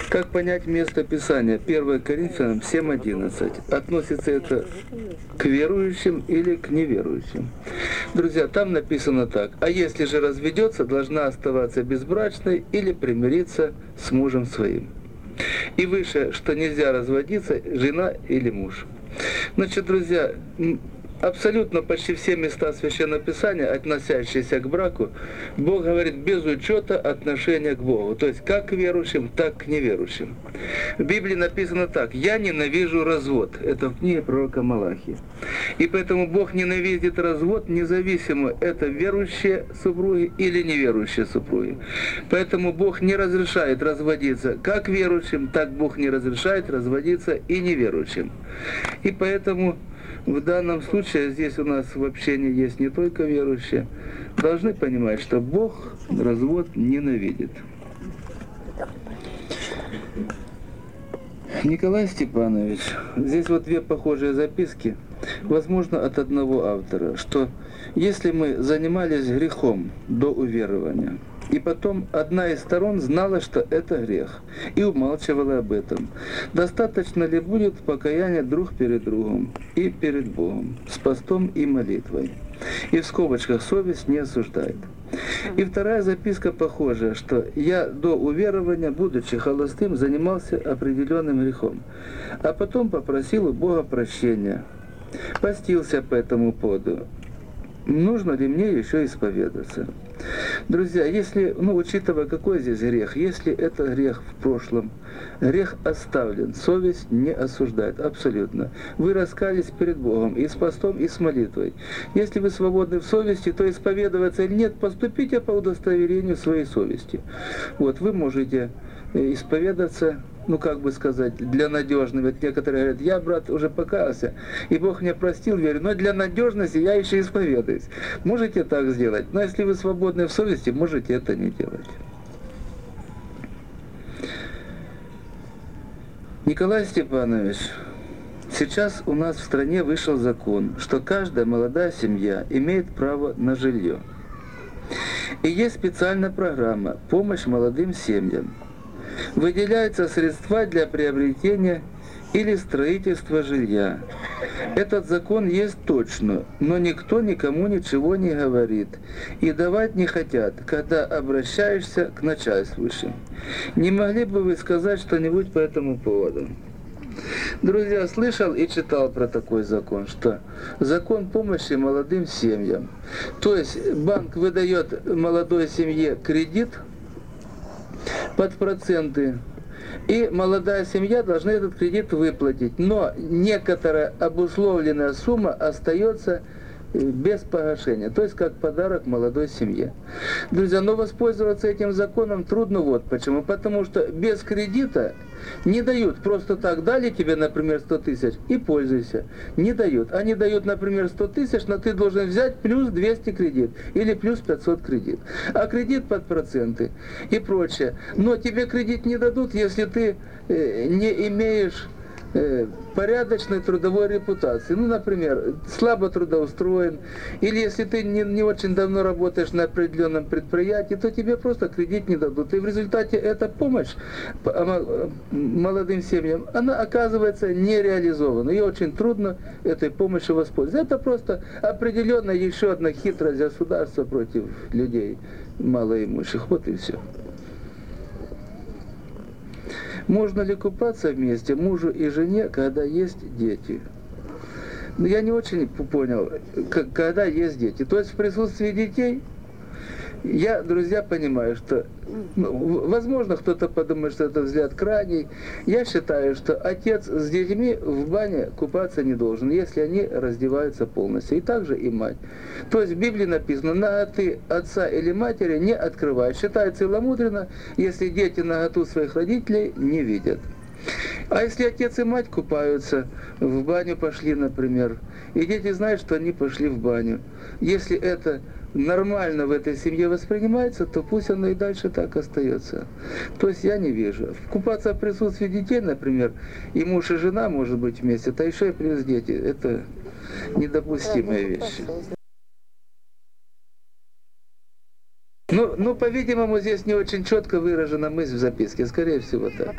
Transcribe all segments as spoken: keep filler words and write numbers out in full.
Как понять место Писания? первое Коринфянам семь одиннадцать. Относится это к верующим или к неверующим? Друзья, там написано так. А если же разведется, должна оставаться безбрачной или примириться с мужем своим. И выше, что нельзя разводиться, жена или муж. Значит, друзья, абсолютно почти все места Священного Писания, относящиеся к браку, Бог говорит без учета отношения к Богу. То есть как к верующим, так и к неверующим. В Библии написано так: «Я ненавижу развод». Это в книге пророка Малахии. И поэтому Бог ненавидит развод, независимо, это верующие супруги или неверующие супруги. Поэтому Бог не разрешает разводиться как верующим, так Бог не разрешает разводиться и неверующим. И поэтому в данном случае здесь у нас в общении есть не только верующие. Должны понимать, что Бог развод ненавидит. Николай Степанович, здесь вот две похожие записки, возможно, от одного автора, что если мы занимались грехом до уверования, и потом одна из сторон знала, что это грех, и умалчивала об этом, достаточно ли будет покаяния друг перед другом и перед Богом, с постом и молитвой? И в скобочках совесть не осуждает. И вторая записка похожая, что я до уверования, будучи холостым, занимался определенным грехом, а потом попросил у Бога прощения, постился по этому поводу. Нужно ли мне еще исповедаться? Друзья, если, ну, учитывая, какой здесь грех, если это грех в прошлом, грех оставлен, совесть не осуждает, абсолютно. Вы раскались перед Богом и с постом, и с молитвой. Если вы свободны в совести, то исповедоваться или нет, поступите по удостоверению своей совести. Вот, вы можете исповедаться, ну, как бы сказать, для надежности. Ведь некоторые говорят: я, брат, уже покаялся, и Бог меня простил, верю, но для надежности я еще исповедуюсь. Можете так сделать, но если вы свободны в совести, можете это не делать. Николай Степанович, сейчас у нас в стране вышел закон, что каждая молодая семья имеет право на жилье. И есть специальная программа «Помощь молодым семьям». Выделяются средства для приобретения или строительства жилья. Этот закон есть точно, но никто никому ничего не говорит и давать не хотят, когда обращаешься к начальствующим. Не могли бы вы сказать что-нибудь по этому поводу? Друзья, слышал и читал про такой закон, что закон помощи молодым семьям. То есть банк выдает молодой семье кредит под проценты, и молодая семья должна этот кредит выплатить. Но некоторая обусловленная сумма остается без погашения, то есть как подарок молодой семье. Друзья, но воспользоваться этим законом трудно вот почему. Потому что без кредита не дают просто так: дали тебе, например, сто тысяч и пользуйся. Не дают. Они дают, например, сто тысяч, но ты должен взять плюс двести кредит или плюс пятьсот кредит. А кредит под проценты и прочее. Но тебе кредит не дадут, если ты э, не имеешь порядочной трудовой репутации. Ну, например, слабо трудоустроен, или если ты не, не очень давно работаешь на определенном предприятии, то тебе просто кредит не дадут. И в результате эта помощь молодым семьям, она оказывается не реализована. И очень трудно этой помощью воспользоваться. Это просто определенно еще одна хитрость государства против людей малоимущих. Вот и все. Можно ли купаться вместе мужу и жене, когда есть дети? Ну, я не очень понял, когда есть дети. То есть в присутствии детей, я, друзья, понимаю, что, ну, возможно, кто-то подумает, что это взгляд крайний. Я считаю, что отец с детьми в бане купаться не должен, если они раздеваются полностью. И также и мать. То есть в Библии написано: наготы отца или матери не открывай. Считается целомудренно, если дети наготу своих родителей не видят. А если отец и мать купаются, в баню пошли, например, и дети знают, что они пошли в баню, если это нормально в этой семье воспринимается, то пусть оно и дальше так остается. То есть я не вижу. Купаться в присутствии детей, например, и муж, и жена, может быть, вместе, то еще и плюс дети, это недопустимые вещи. Ну, ну Ну, по-видимому, здесь не очень четко выражена мысль в записке, скорее всего так.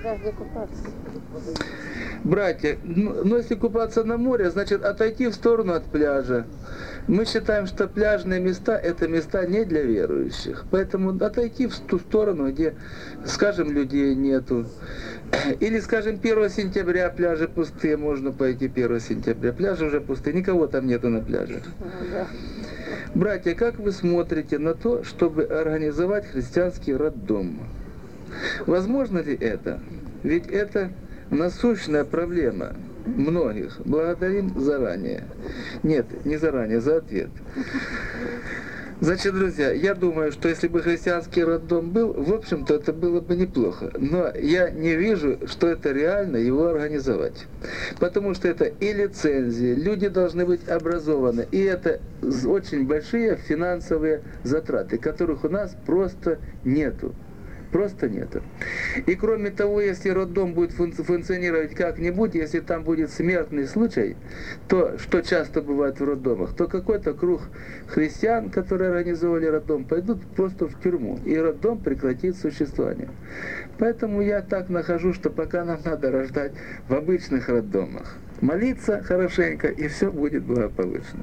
Братья, ну, ну если купаться на море, значит отойти в сторону от пляжа. Мы считаем, что пляжные места – это места не для верующих. Поэтому отойти в ту сторону, где, скажем, людей нету. Или, скажем, первого сентября пляжи пустые, можно пойти первого сентября. Пляжи уже пустые, никого там нету на пляже. Братья, как вы смотрите на то, чтобы организовать христианский роддом? Возможно ли это? Ведь это насущная проблема многих. Благодарим заранее. Нет, не заранее, за ответ. Значит, друзья, я думаю, что если бы христианский роддом был, в общем-то, это было бы неплохо. Но я не вижу, что это реально его организовать. Потому что это и лицензии, люди должны быть образованы, и это очень большие финансовые затраты, которых у нас просто нету. Просто нету. И кроме того, если роддом будет функционировать как-нибудь, если там будет смертный случай, то, что часто бывает в роддомах, то какой-то круг христиан, которые организовали роддом, пойдут просто в тюрьму, и роддом прекратит существование. Поэтому я так нахожу, что пока нам надо рождать в обычных роддомах. Молиться хорошенько, и все будет благополучно.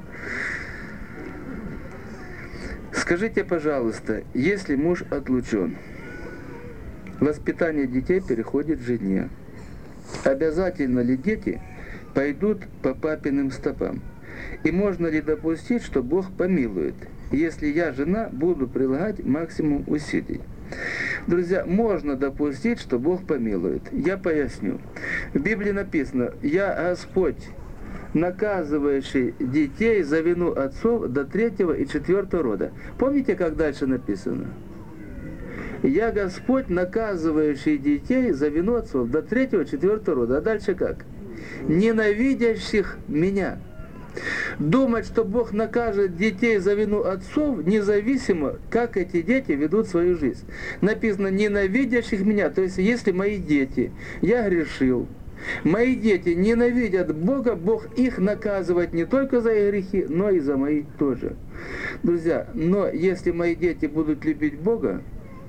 Скажите, пожалуйста, если муж отлучен, воспитание детей переходит жене. Обязательно ли дети пойдут по папиным стопам? И можно ли допустить, что Бог помилует, если я, жена, буду прилагать максимум усилий? Друзья, можно допустить, что Бог помилует. Я поясню. В Библии написано: «Я Господь, наказывающий детей за вину отцов до третьего и четвертого рода». Помните, как дальше написано? «Я Господь, наказывающий детей за вину отцов до третьего и четвертого рода». А дальше как? «Ненавидящих меня». Думать, что Бог накажет детей за вину отцов, независимо, как эти дети ведут свою жизнь. Написано «ненавидящих меня». То есть, если мои дети, я грешил, мои дети ненавидят Бога, Бог их наказывает не только за их грехи, но и за мои тоже. Друзья, но если мои дети будут любить Бога,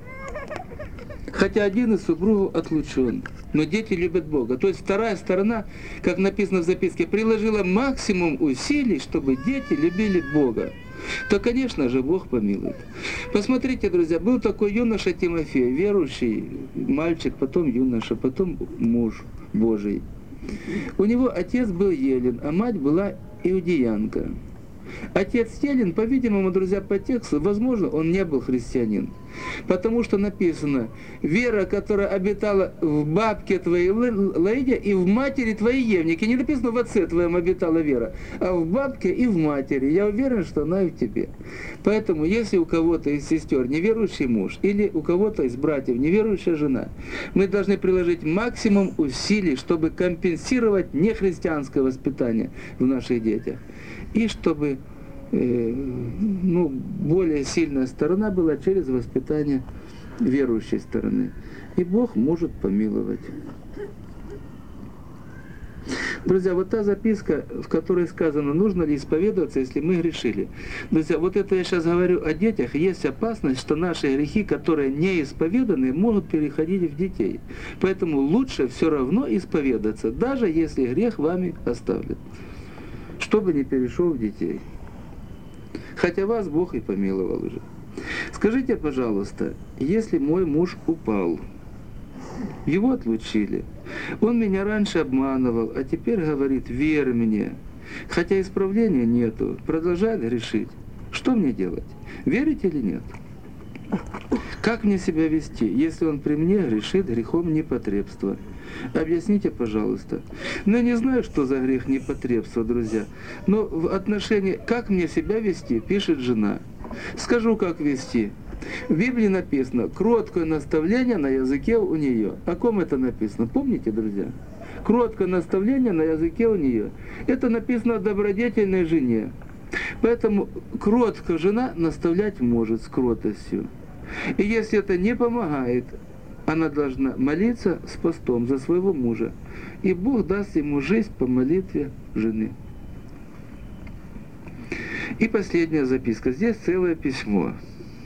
хотя один из супругов отлучен, но дети любят Бога. То есть вторая сторона, как написано в записке, приложила максимум усилий, чтобы дети любили Бога. То, конечно же, Бог помилует. Посмотрите, друзья, был такой юноша Тимофей, верующий мальчик, потом юноша, потом муж Божий. У него отец был еллин, а мать была иудеянка. Отец еллин, по-видимому, друзья, по тексту, возможно, он не был христианин. Потому что написано: «Вера, которая обитала в бабке твоей Лаиде и в матери твоей Евнике». Не написано: «В отце твоем обитала вера», а в бабке и в матери. Я уверен, что она и в тебе. Поэтому, если у кого-то из сестер неверующий муж, или у кого-то из братьев неверующая жена, мы должны приложить максимум усилий, чтобы компенсировать нехристианское воспитание в наших детях. И чтобы э, ну, более сильная сторона была через воспитание верующей стороны. И Бог может помиловать. Друзья, вот та записка, в которой сказано, нужно ли исповедоваться, если мы грешили. Друзья, вот это я сейчас говорю о детях. Есть опасность, что наши грехи, которые не исповеданы, могут переходить в детей. Поэтому лучше все равно исповедаться, даже если грех вами оставлен, чтобы не перешел в детей. Хотя вас Бог и помиловал уже. Скажите, пожалуйста, если мой муж упал, его отлучили, он меня раньше обманывал, а теперь говорит: верь мне, хотя исправления нету, продолжает грешить, что мне делать? Верить или нет? Как мне себя вести, если он при мне грешит грехом непотребства? Объясните, пожалуйста. Ну, я не знаю, что за грех непотребства, друзья, но в отношении, как мне себя вести, пишет жена. Скажу, как вести. В Библии написано: кроткое наставление на языке у нее. О ком это написано? Помните, друзья? Кроткое наставление на языке у нее. Это написано о добродетельной жене. Поэтому кротко жена наставлять может с кротостью. И если это не помогает, она должна молиться с постом за своего мужа. И Бог даст ему жизнь по молитве жены. И последняя записка. Здесь целое письмо.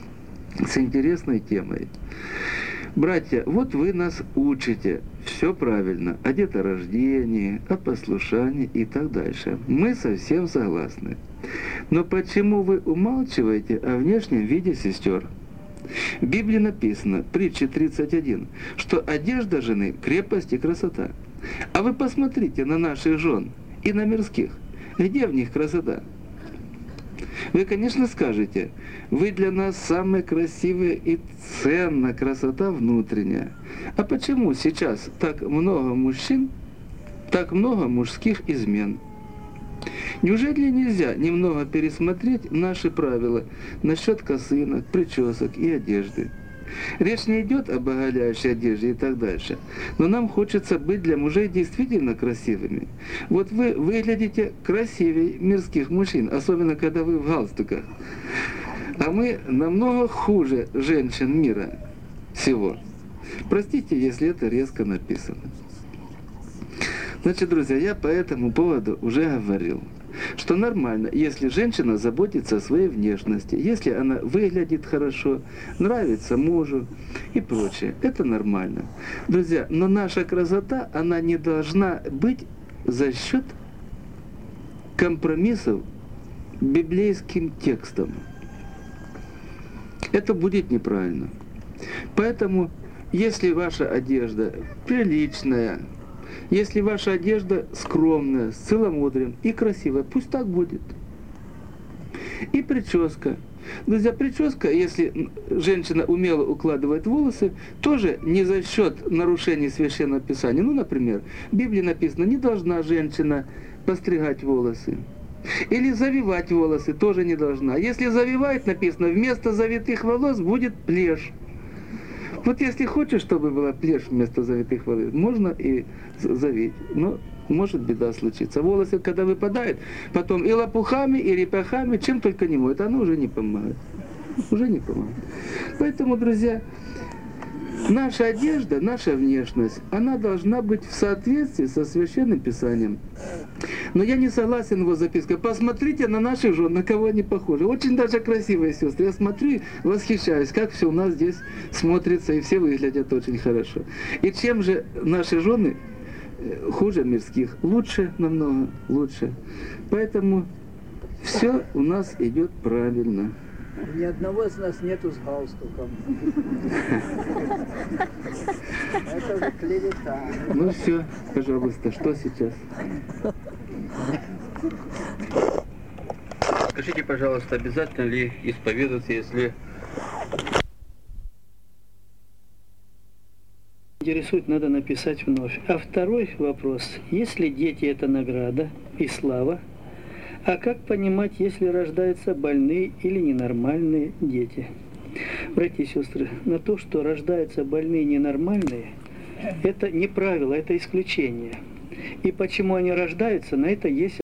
с интересной темой. Братья, вот вы нас учите, все правильно, о деторождении, о послушании и так дальше. Мы совсем согласны. Но почему вы умалчиваете о внешнем виде сестер? В Библии написано, притча тридцать один, что одежда жены – крепость и красота. А вы посмотрите на наших жен и на мирских. Где в них красота? Вы, конечно, скажете, вы для нас самые красивые и ценна красота внутренняя. А почему сейчас так много мужчин, так много мужских измен? Неужели нельзя немного пересмотреть наши правила насчет косынок, причесок и одежды? Речь не идет об оголяющей одежде и так дальше, но нам хочется быть для мужей действительно красивыми. Вот вы выглядите красивее мирских мужчин, особенно когда вы в галстуках. А мы намного хуже женщин мира всего. Простите, если это резко написано. Значит, друзья, я по этому поводу уже говорил, что нормально, если женщина заботится о своей внешности, если она выглядит хорошо, нравится мужу и прочее. Это нормально. Друзья, но наша красота, она не должна быть за счет компромиссов библейским текстом. Это будет неправильно. Поэтому, если ваша одежда приличная, если ваша одежда скромная, с целомудрием и красивая, пусть так будет. И прическа. Друзья, прическа, если женщина умело укладывает волосы, тоже не за счет нарушений Священного Писания. Ну, например, в Библии написано, не должна женщина постригать волосы. Или завивать волосы тоже не должна. Если завивает, написано, вместо завитых волос будет плешь. Вот если хочешь, чтобы была плешь вместо завитых волос, можно и завить. Но может беда случиться. Волосы, когда выпадают, потом и лопухами, и репахами, чем только не моют, оно уже не помогает. Уже не помогает. Поэтому, друзья, наша одежда, наша внешность, она должна быть в соответствии со Священным Писанием. Но я не согласен его запиской. Посмотрите на наших жен, на кого они похожи. Очень даже красивые сестры. Я смотрю, восхищаюсь, как все у нас здесь смотрится, и все выглядят очень хорошо. И чем же наши жены хуже мирских? Лучше намного, лучше. Поэтому все у нас идет правильно. Ни одного из нас нету с галстуком. Это же клевета. Ну все, пожалуйста, что сейчас? Скажите, пожалуйста, обязательно ли исповедоваться, если... Интересует, надо написать вновь. А второй вопрос. Если дети – это награда и слава, а как понимать, если рождаются больные или ненормальные дети? Братья и сестры, на то, что рождаются больные и ненормальные, это не правило, это исключение. И почему они рождаются, на это есть